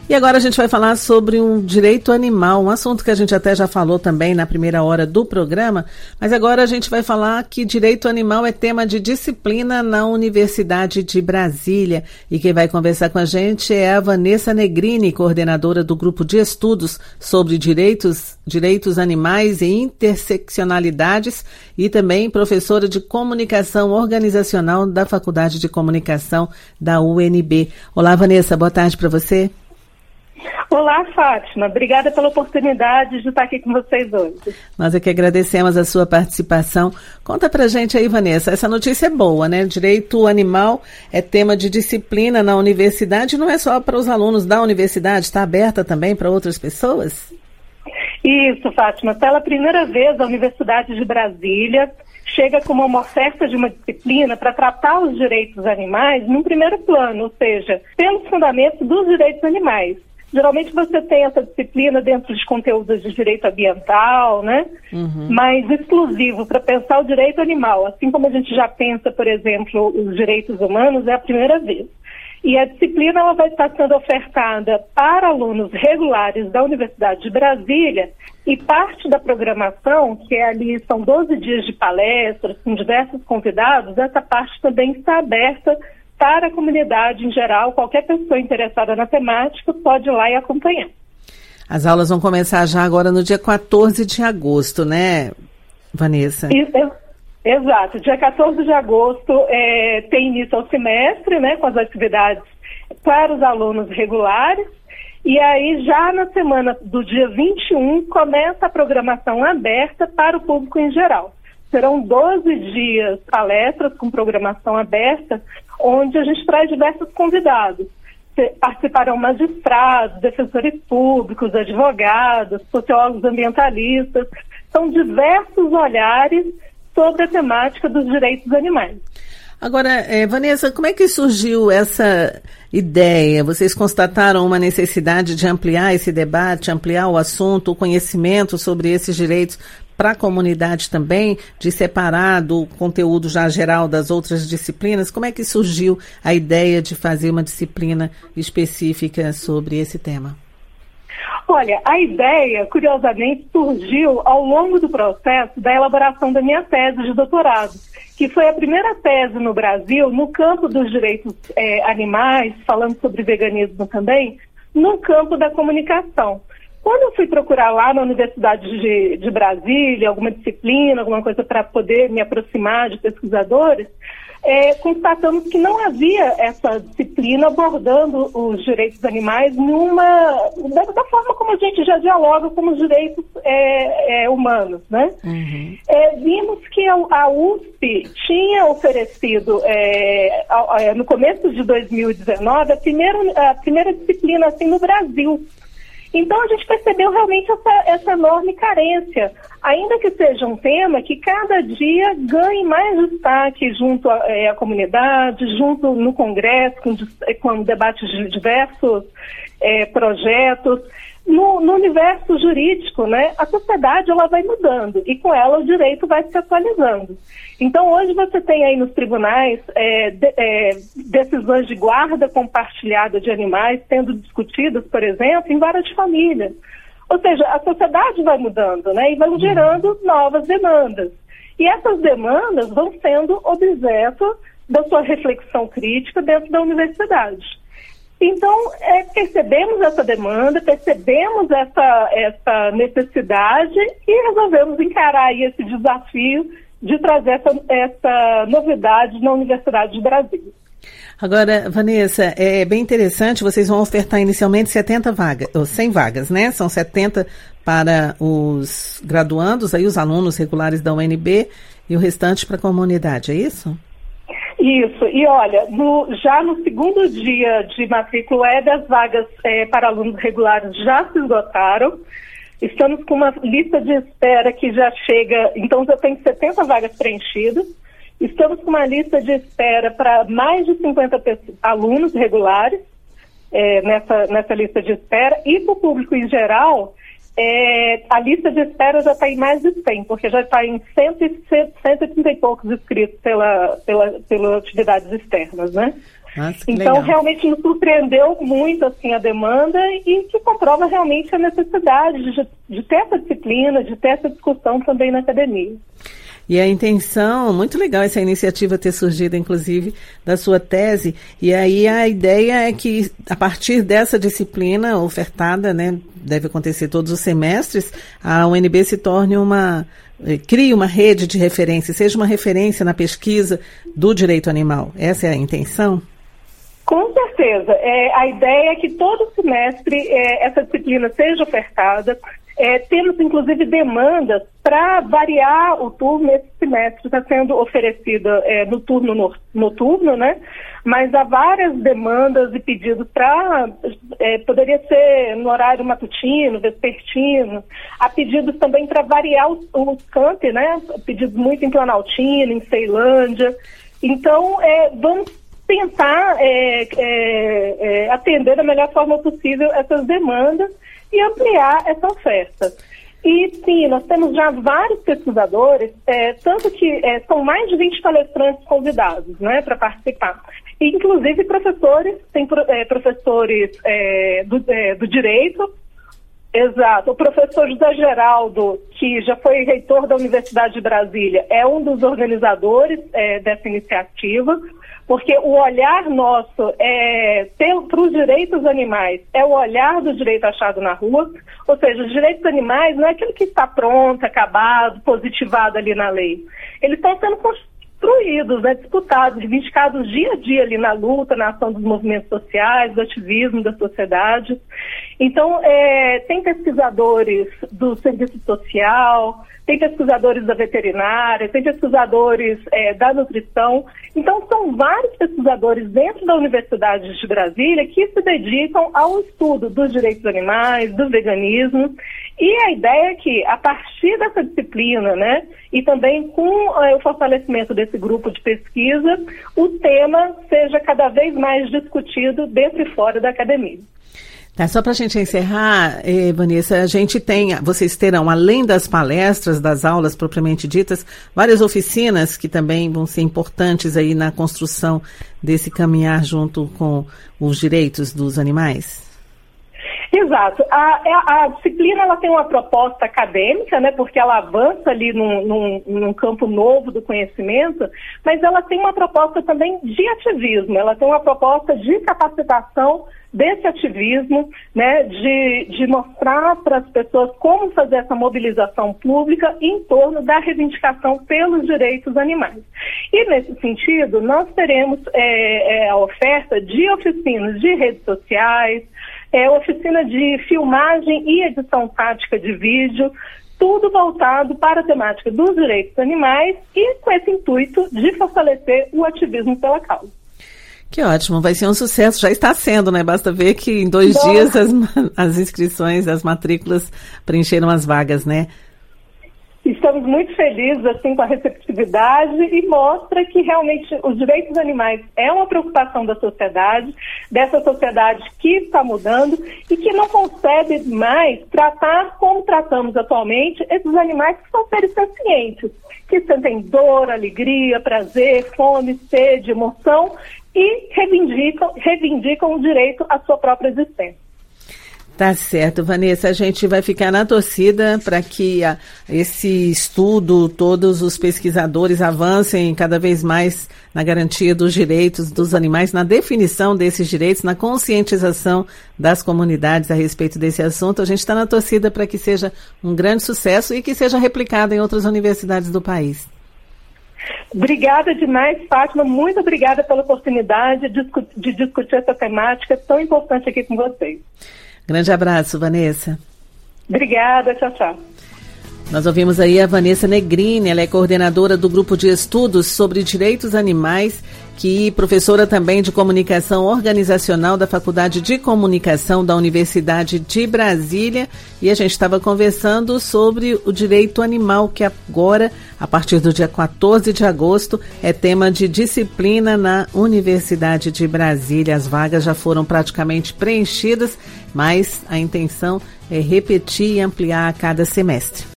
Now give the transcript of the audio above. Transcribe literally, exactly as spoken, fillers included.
E agora a gente vai falar sobre um direito animal, um assunto que a gente até já falou também na primeira hora do programa, mas agora a gente vai falar que direito animal é tema de disciplina na Universidade de Brasília. E quem vai conversar com a gente é a Vanessa Negrini, coordenadora do Grupo de Estudos sobre Direitos, Direitos Animais e Interseccionalidades e também professora de Comunicação Organizacional da Faculdade de Comunicação da U N B. Olá, Vanessa, boa tarde para você. Olá, Fátima. Obrigada pela oportunidade de estar aqui com vocês hoje. Nós é que agradecemos a sua participação. Conta pra gente aí, Vanessa, essa notícia é boa, né? Direito animal é tema de disciplina na universidade, não é só para os alunos da universidade, está aberta também para outras pessoas? Isso, Fátima. Pela primeira vez, a Universidade de Brasília chega como uma oferta de uma disciplina para tratar os direitos animais num primeiro plano, ou seja, pelos fundamentos dos direitos animais. Geralmente você tem essa disciplina dentro de conteúdos de direito ambiental, né? Uhum. Mas exclusivo para pensar o direito animal, assim como a gente já pensa, por exemplo, os direitos humanos, é a primeira vez. E a disciplina ela vai estar sendo ofertada para alunos regulares da Universidade de Brasília e parte da programação, que é ali, são doze dias de palestras com diversos convidados, essa parte também está aberta para a comunidade em geral. Qualquer pessoa interessada na temática pode ir lá e acompanhar. As aulas vão começar já agora no dia quatorze de agosto, né, Vanessa? Isso, exato. Dia quatorze de agosto é, tem início ao semestre, né, com as atividades para os alunos regulares. E aí, já na semana do dia vinte e um, começa a programação aberta para o público em geral. Serão doze dias palestras com programação aberta, onde a gente traz diversos convidados. Participarão magistrados, defensores públicos, advogados, sociólogos ambientalistas. São diversos olhares sobre a temática dos direitos animais. Agora, eh, Vanessa, como é que surgiu essa ideia? Vocês constataram uma necessidade de ampliar esse debate, ampliar o assunto, o conhecimento sobre esses direitos para a comunidade também, de separar do conteúdo já geral das outras disciplinas? Como é que surgiu a ideia de fazer uma disciplina específica sobre esse tema? Olha, a ideia, curiosamente, surgiu ao longo do processo da elaboração da minha tese de doutorado, que foi a primeira tese no Brasil, no campo dos direitos é, animais, falando sobre veganismo também, no campo da comunicação. Quando eu fui procurar lá na Universidade de, de Brasília, alguma disciplina, alguma coisa para poder me aproximar de pesquisadores, é, constatamos que não havia essa disciplina abordando os direitos animais numa, da, da forma como a gente já dialoga com os direitos é, é, humanos, né? Uhum. É, vimos que a, a U S P tinha oferecido, é, a, a, no começo de dois mil e dezenove, a primeira, a primeira disciplina assim, no Brasil. Então, a gente percebeu realmente essa, essa enorme carência, ainda que seja um tema que cada dia ganhe mais destaque junto à, é, à comunidade, junto no Congresso, com, com debates de diversos é, projetos. No, no universo jurídico, né, a sociedade ela vai mudando e com ela o direito vai se atualizando. Então hoje você tem aí nos tribunais é, de, é, decisões de guarda compartilhada de animais sendo discutidas, por exemplo, em várias famílias. Ou seja, a sociedade vai mudando, né, e vai gerando novas demandas. E essas demandas vão sendo objeto da sua reflexão crítica dentro da universidade. Então, é, percebemos essa demanda, percebemos essa, essa necessidade e resolvemos encarar aí esse desafio de trazer essa, essa novidade na Universidade de Brasília. Agora, Vanessa, é bem interessante, vocês vão ofertar inicialmente setenta vagas, ou cem vagas, né? São setenta para os graduandos, aí os alunos regulares da U N B e o restante para a comunidade, é isso? Isso, e olha, no, já no segundo dia de matrícula, é das vagas é, para alunos regulares já se esgotaram. Estamos com uma lista de espera que já chega, então já tem setenta vagas preenchidas. Estamos com uma lista de espera para mais de cinquenta alunos regulares é, nessa, nessa lista de espera. E para o público em geral, é, a lista de espera já está em mais de cem, porque já está em cento e trinta e poucos inscritos pela, pela, pelas atividades externas, né? Nossa, que então, legal. realmente nos surpreendeu muito assim, a demanda e que comprova realmente a necessidade de, de ter essa disciplina, de ter essa discussão também na academia. E a intenção, muito legal essa iniciativa ter surgido, inclusive, da sua tese. E aí a ideia é que, a partir dessa disciplina ofertada, né, deve acontecer todos os semestres, a U N B se torne uma, eh, crie uma rede de referência, seja uma referência na pesquisa do direito animal. Essa é a intenção? Com certeza. É, a ideia é que todo semestre é, essa disciplina seja ofertada. É, temos, inclusive, demandas para variar o turno. Esse semestre está sendo oferecida é, no turno no, noturno, né? Mas há várias demandas e pedidos para... É, poderia ser no horário matutino, vespertino. Há pedidos também para variar os, os campi, né? Pedidos muito em Planaltina, em Ceilândia. Então, é, vamos tentar é, é, é, atender da melhor forma possível essas demandas e ampliar essa oferta. E sim, nós temos já vários pesquisadores, é, tanto que é, são mais de vinte palestrantes convidados, né, para participar. E, inclusive professores, tem é, professores é, do, é, do direito. Exato. O professor José Geraldo, que já foi reitor da Universidade de Brasília, é um dos organizadores é, dessa iniciativa, porque o olhar nosso é, para os direitos animais é o olhar do direito achado na rua, ou seja, os direitos animais não é aquilo que está pronto, acabado, positivado ali na lei. Eles estão sendo construídos, né, disputados, reivindicados dia a dia ali na luta, na ação dos movimentos sociais, do ativismo da sociedade. Então, é, tem pesquisadores do serviço social, tem pesquisadores da veterinária, tem pesquisadores é, da nutrição. Então, são vários pesquisadores dentro da Universidade de Brasília que se dedicam ao estudo dos direitos animais, do veganismo. E a ideia é que, a partir dessa disciplina, né, e também com é, o fortalecimento desse grupo de pesquisa, o tema seja cada vez mais discutido dentro e fora da academia. Tá, só para a gente encerrar, eh, Vanessa, a gente tem, vocês terão, além das palestras, das aulas propriamente ditas, várias oficinas que também vão ser importantes aí na construção desse caminhar junto com os direitos dos animais? Exato. A, a disciplina ela tem uma proposta acadêmica, né, porque ela avança ali num, num, num campo novo do conhecimento, mas ela tem uma proposta também de ativismo, ela tem uma proposta de capacitação desse ativismo, né, de, de mostrar para as pessoas como fazer essa mobilização pública em torno da reivindicação pelos direitos animais. E, nesse sentido, nós teremos é, é, a oferta de oficinas de redes sociais, é, oficina de filmagem e edição tática de vídeo, tudo voltado para a temática dos direitos animais e com esse intuito de fortalecer o ativismo pela causa. Que ótimo, vai ser um sucesso, já está sendo, né? Basta ver que em dois Bom, dias as, as inscrições, as matrículas preencheram as vagas, né? Estamos muito felizes assim, com a receptividade e mostra que realmente os direitos animais é uma preocupação da sociedade, dessa sociedade que está mudando e que não consegue mais tratar como tratamos atualmente esses animais que são seres sencientes, que sentem dor, alegria, prazer, fome, sede, emoção e reivindicam, reivindicam o direito à sua própria existência. Tá certo, Vanessa, a gente vai ficar na torcida para que a, esse estudo, todos os pesquisadores avancem cada vez mais na garantia dos direitos dos animais, na definição desses direitos, na conscientização das comunidades a respeito desse assunto. A gente está na torcida para que seja um grande sucesso e que seja replicado em outras universidades do país. Obrigada demais, Fátima. Muito obrigada pela oportunidade de, de discutir essa temática tão importante aqui com vocês. Grande abraço, Vanessa. Obrigada, tchau, tchau. Nós ouvimos aí a Vanessa Negrini, ela é coordenadora do Grupo de Estudos sobre Direitos Animais, que professora também de Comunicação Organizacional da Faculdade de Comunicação da Universidade de Brasília. E a gente estava conversando sobre o direito animal, que agora, a partir do dia quatorze de agosto, é tema de disciplina na Universidade de Brasília. As vagas já foram praticamente preenchidas, mas a intenção é repetir e ampliar a cada semestre.